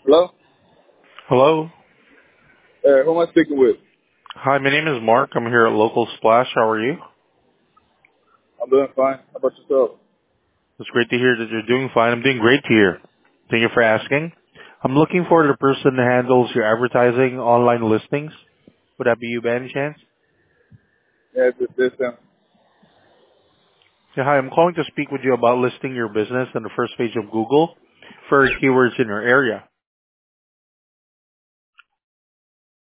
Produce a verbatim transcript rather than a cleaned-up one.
Hello? Hello. Uh, who am I speaking with? Hi, my name is Mark. I'm here at Local Splash. How are you? I'm doing fine. How about yourself? It's great to hear that you're doing fine. I'm doing great here. Thank you for asking. I'm looking for the person that handles your advertising online listings. Would that be you by any chance? Yeah, this, this, um, Yeah, hi, I'm calling to speak with you about listing your business on the first page of Google for keywords in your area.